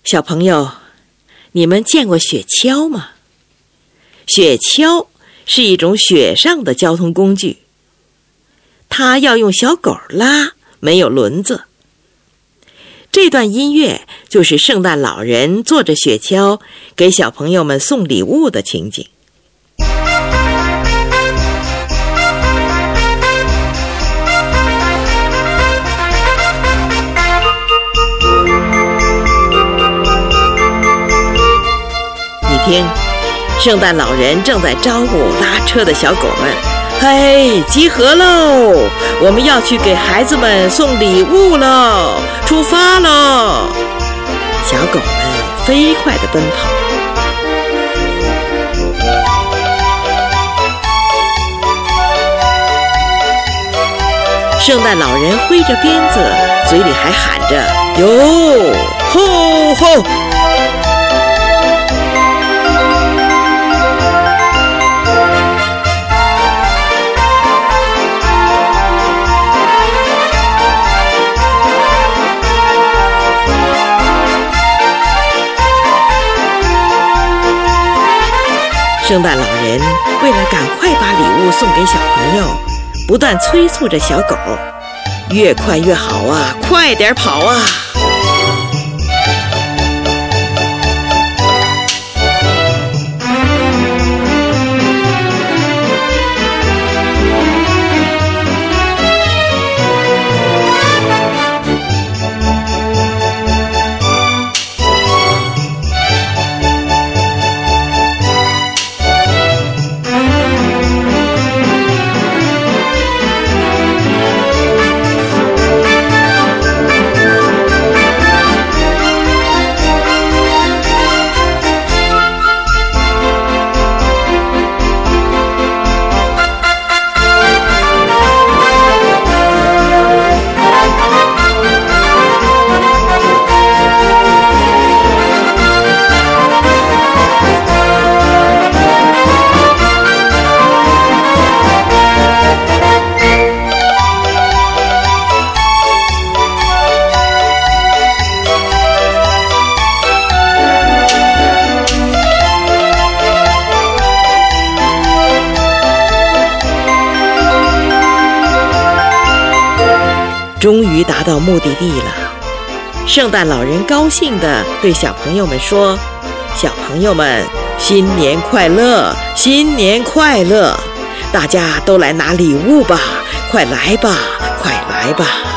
小朋友，你们见过雪橇吗？雪橇是一种雪上的交通工具，它要用小狗拉，没有轮子。这段音乐就是圣诞老人坐着雪橇给小朋友们送礼物的情景。一天，圣诞老人正在招呼拉车的小狗们，嘿，集合喽！我们要去给孩子们送礼物喽！出发喽！小狗们飞快地奔跑。圣诞老人挥着鞭子，嘴里还喊着哟吼吼！圣诞老人为了赶快把礼物送给小朋友，不断催促着小狗，越快越好啊，快点跑啊！终于达到目的地了，圣诞老人高兴地对小朋友们说：“小朋友们，新年快乐，新年快乐！大家都来拿礼物吧，快来吧，快来吧！”